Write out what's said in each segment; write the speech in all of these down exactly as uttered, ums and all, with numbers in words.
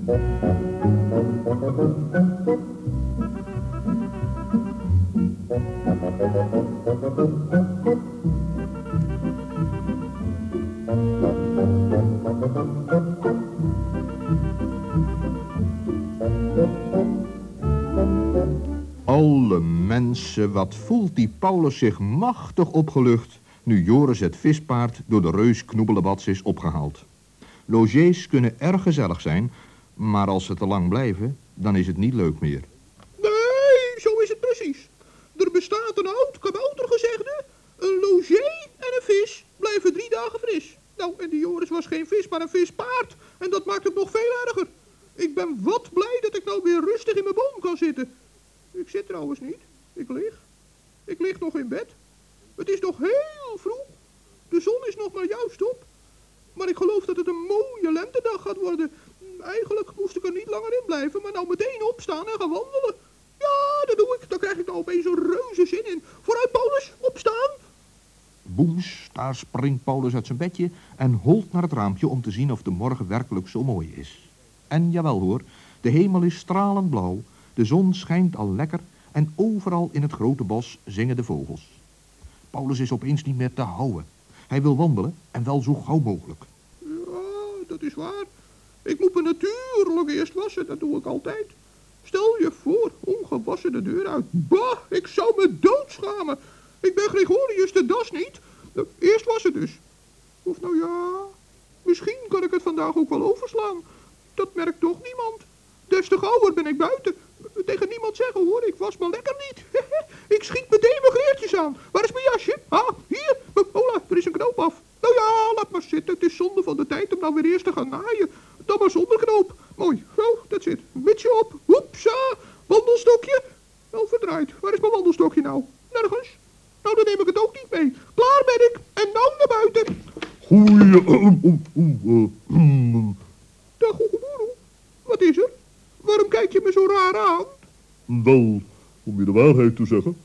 Alle mensen, wat voelt die Paulus zich machtig opgelucht nu Joris het vispaard door de reus Knoebelebats is opgehaald. Logés kunnen erg gezellig zijn, maar als ze te lang blijven, dan is het niet leuk meer. Nee, zo is het precies. Er bestaat een oud kaboutergezegde: een logé en een vis blijven drie dagen fris. Nou, en die Joris was geen vis, maar een vispaard. En dat maakt het nog veel erger. Ik ben wat blij dat ik nou weer rustig in mijn boom kan zitten. Ik zit trouwens niet. Ik lig. Ik lig nog in bed. Het is nog heel vroeg. De zon is nog maar juist op. Maar ik geloof dat het een mooie lentedag gaat worden. Eigenlijk moest ik er niet langer in blijven, maar nou meteen opstaan en gaan wandelen. Ja, dat doe ik. Dan krijg ik nou opeens een reuze zin in. Vooruit, Paulus, opstaan. Boems, daar springt Paulus uit zijn bedje en holt naar het raampje om te zien of de morgen werkelijk zo mooi is. En jawel hoor, de hemel is stralend blauw, de zon schijnt al lekker en overal in het grote bos zingen de vogels. Paulus is opeens niet meer te houden. Hij wil wandelen en wel zo gauw mogelijk. Ja, dat is waar. Ik moet me natuurlijk eerst wassen, dat doe ik altijd. Stel je voor, ongewassen de deur uit. Bah, ik zou me doodschamen. Ik ben Gregorius de Das niet. Eerst wassen dus. Of nou ja, misschien kan ik het vandaag ook wel overslaan. Dat merkt toch niemand. Des te gauwer ben ik buiten. Tegen niemand zeggen hoor, ik was maar lekker niet. Ik schiet meteen mijn kleertjes aan. Waar is mijn jasje? Ah, hier. Hola, er is een knoop af. Nou ja, laat maar zitten. Het is zonde van de tijd om nou weer eerst te gaan naaien. Dan maar zonder knoop. Mooi. Oh, dat zit. Mutsje op. Hoepsa. Wandelstokje. Nou, verdraaid. Waar is mijn wandelstokje nou? Nergens. Nou, dan neem ik het ook niet mee. Klaar ben ik. En nou naar buiten. Goeie... Dag, Oegeboeroe. Wat is er? Waarom kijk je me zo raar aan? Wel, om je de waarheid te zeggen.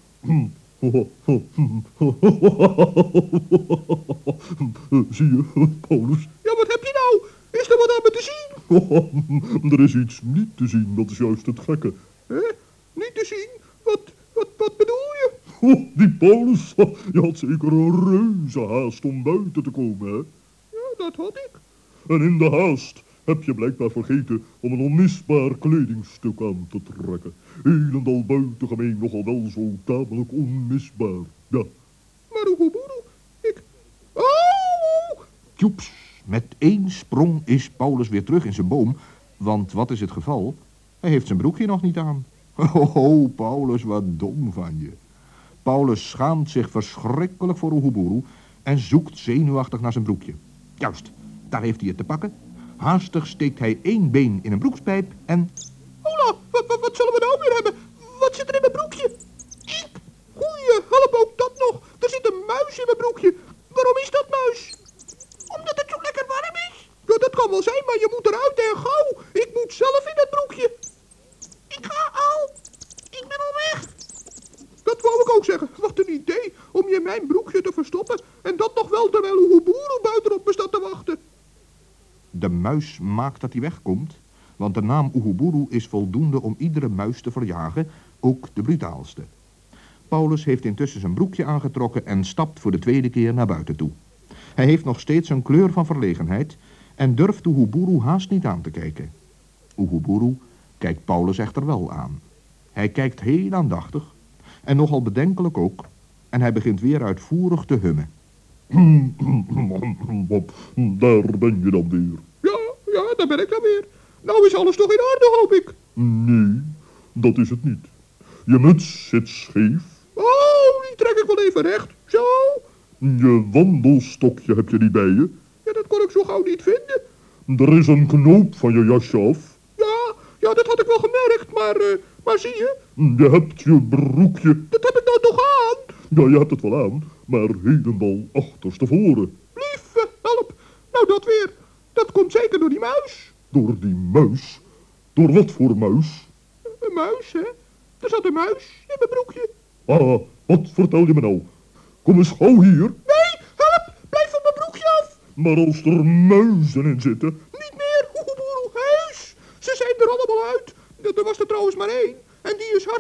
Zie je, Paulus? Ja, wat heb je nou? Is er wat aan me te zien? Er is iets niet te zien, dat is juist het gekke. Hè? Niet te zien? Wat, wat, wat bedoel je? Oh, die Paulus, je had zeker een reuze haast om buiten te komen, hè? Ja, dat had ik. En in de haast heb je blijkbaar vergeten om een onmisbaar kledingstuk aan te trekken. Helemaal buitengemeen nogal wel zo tamelijk onmisbaar, ja. Maar Oegeboeroe, ik... Oh! Tjoeps, met één sprong is Paulus weer terug in zijn boom, want wat is het geval? Hij heeft zijn broekje nog niet aan. Oh, oh Paulus, wat dom van je. Paulus schaamt zich verschrikkelijk voor Oegeboeroe en zoekt zenuwachtig naar zijn broekje. Juist, daar heeft hij het te pakken. Haastig steekt hij één been in een broekspijp en... Hola, wat, wat, wat zullen we nou weer hebben? Wat zit er in mijn broekje? Ik? Goeie, help ook dat nog. Er zit een muis in mijn broekje. Waarom is dat muis? Omdat het zo lekker warm is. Ja, dat kan wel zijn, maar je moet eruit en gauw. Ik moet zelf in het broekje. Ik ga al. Ik ben al weg. Dat wou ik ook zeggen. Wat een idee om je in mijn broekje te verstoppen. En dat nog wel terwijl Oegeboeroe buitenop me staat te wachten. De muis maakt dat hij wegkomt, want de naam Oegeboeroe is voldoende om iedere muis te verjagen, ook de brutaalste. Paulus heeft intussen zijn broekje aangetrokken en stapt voor de tweede keer naar buiten toe. Hij heeft nog steeds een kleur van verlegenheid en durft Oegeboeroe haast niet aan te kijken. Oegeboeroe kijkt Paulus echter wel aan. Hij kijkt heel aandachtig en nogal bedenkelijk ook en hij begint weer uitvoerig te hummen. Daar ben je dan weer. Ja, ja, daar ben ik dan weer. Nou is alles toch in orde, hoop ik. Nee, dat is het niet. Je muts zit scheef. Oh, die trek ik wel even recht. Zo. Je wandelstokje heb je niet bij je. Ja, dat kon ik zo gauw niet vinden. Er is een knoop van je jasje af. Ja, ja, dat had ik wel gemerkt, maar, uh, maar zie je? Je hebt je broekje. Dat heb ik nou toch aan? Ja, je hebt het wel aan, maar helemaal achterstevoren. Lieve, help. Nou, dat weer. Dat komt zeker door die muis. Door die muis? Door wat voor muis? Een muis, hè? Er zat een muis in mijn broekje. Ah, wat vertel je me nou? Kom eens gauw hier. Nee, help. Blijf van mijn broekje af. Maar als er muizen in zitten... Niet meer, Oegeboeroe, huis. Ze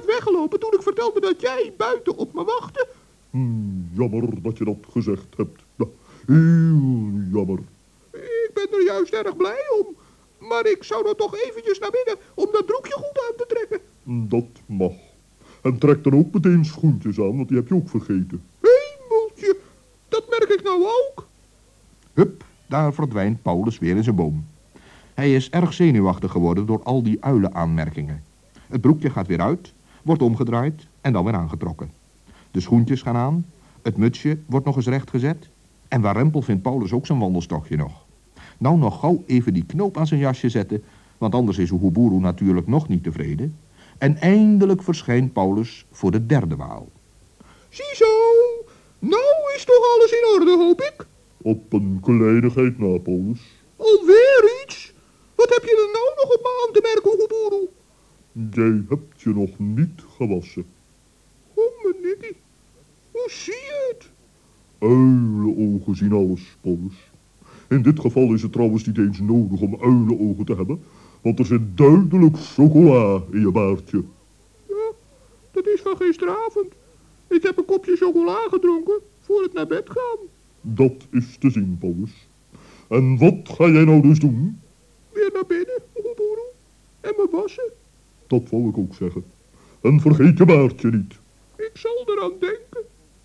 hard weggelopen toen ik vertelde dat jij buiten op me wachtte. Hmm, jammer dat je dat gezegd hebt. Ja, heel jammer. Ik ben er juist erg blij om. Maar ik zou dan toch eventjes naar binnen om dat broekje goed aan te trekken. Dat mag. En trek dan ook meteen schoentjes aan, want die heb je ook vergeten. Hemeltje, dat merk ik nou ook. Hup, daar verdwijnt Paulus weer in zijn boom. Hij is erg zenuwachtig geworden door al die uilenaanmerkingen. Het broekje gaat weer uit, wordt omgedraaid en dan weer aangetrokken. De schoentjes gaan aan, het mutsje wordt nog eens rechtgezet. En warempel vindt Paulus ook zijn wandelstokje nog. Nou nog gauw even die knoop aan zijn jasje zetten, want anders is Oeguburu natuurlijk nog niet tevreden. En eindelijk verschijnt Paulus voor de derde maal. Ziezo, nou is toch alles in orde, hoop ik? Op een kleinigheid na, Paulus. Alweer iets? Wat heb je er nou nog op me aan te merken, Oeguburu? Jij hebt je nog niet gewassen. Oh, mijn Nicky, hoe zie je het? Uilenogen zien alles, Paulus. In dit geval is het trouwens niet eens nodig om uilenogen te hebben, want er zit duidelijk chocola in je baardje. Ja, dat is van gisteravond. Ik heb een kopje chocola gedronken voor het naar bed gaan. Dat is te zien, Paulus. En wat ga jij nou dus doen? Weer naar binnen, Oeguburu. En me wassen. Dat wou ik ook zeggen. En vergeet je baardje niet. Ik zal eraan denken.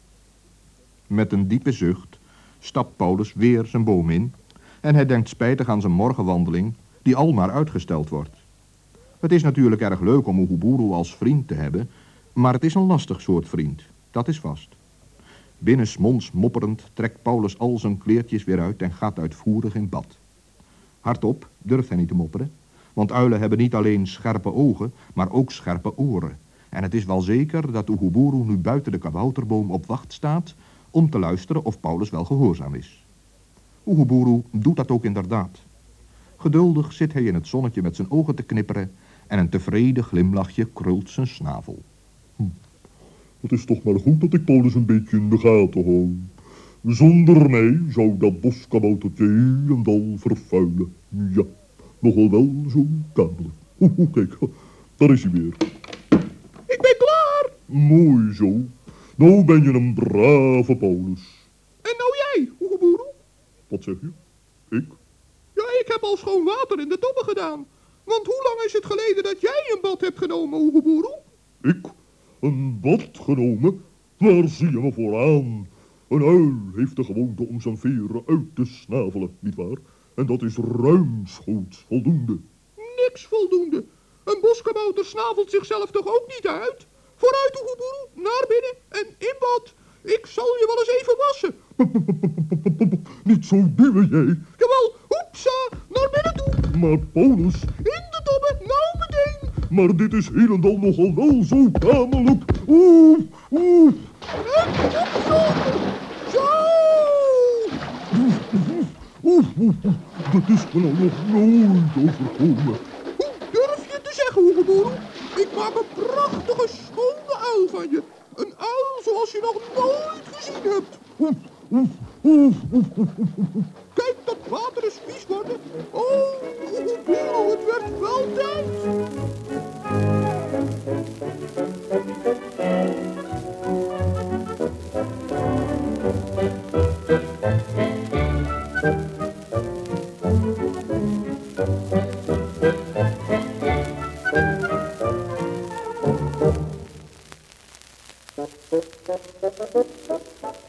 Met een diepe zucht stapt Paulus weer zijn boom in en hij denkt spijtig aan zijn morgenwandeling die al maar uitgesteld wordt. Het is natuurlijk erg leuk om Oeguburu als vriend te hebben, maar het is een lastig soort vriend, dat is vast. Binnensmonds mopperend trekt Paulus al zijn kleertjes weer uit en gaat uitvoerig in bad. Hardop durft hij niet te mopperen, want uilen hebben niet alleen scherpe ogen, maar ook scherpe oren. En het is wel zeker dat Oeguburu nu buiten de kabouterboom op wacht staat om te luisteren of Paulus wel gehoorzaam is. Oeguburu doet dat ook inderdaad. Geduldig zit hij in het zonnetje met zijn ogen te knipperen en een tevreden glimlachje krult zijn snavel. Hm. Het is toch maar goed dat ik Paulus een beetje in de gaten hou. Zonder mij zou dat boskaboutertje heel en al vervuilen. Ja, nogal wel zo tamelijk. Oeh, kijk, daar is hij weer. Ik ben klaar. Mooi zo. Nou ben je een brave Paulus. En nou jij, Oeguburu? Wat zeg je? Ik? Ja, ik heb al schoon water in de tobben gedaan. Want hoe lang is het geleden dat jij een bad hebt genomen, Oeguburu? Ik? Een bad genomen? Waar zie je me vooraan? Een uil heeft de gewoonte om zijn veren uit te snavelen, nietwaar? En dat is ruimschoots voldoende. Niks voldoende. Een boskabouter snavelt zichzelf toch ook niet uit? Vooruit, Oeguburu, naar binnen en in bad. Ik zal je wel eens even wassen. Niet zo duwen jij. Jawel, hoepsa, naar binnen toe. Maar Paulus, In de tobben, nou meteen. maar dit is heel en al nogal wel zo tamelijk. Oeh, oeh. En opzogen. Zo. Oeh, oeh, oeh. Dat is me nou nog nooit overkomen. Hoe durf je te zeggen, Oeguburu? Ik maak een prachtige, schone uil van je. Een uil zoals je nog nooit gezien hebt. Oeh, oeh, oeh, oeh, oeh, oeh. Kijk, dat water is vies worden. Oh, Oeguburu, het werd wel tijd. Thank you.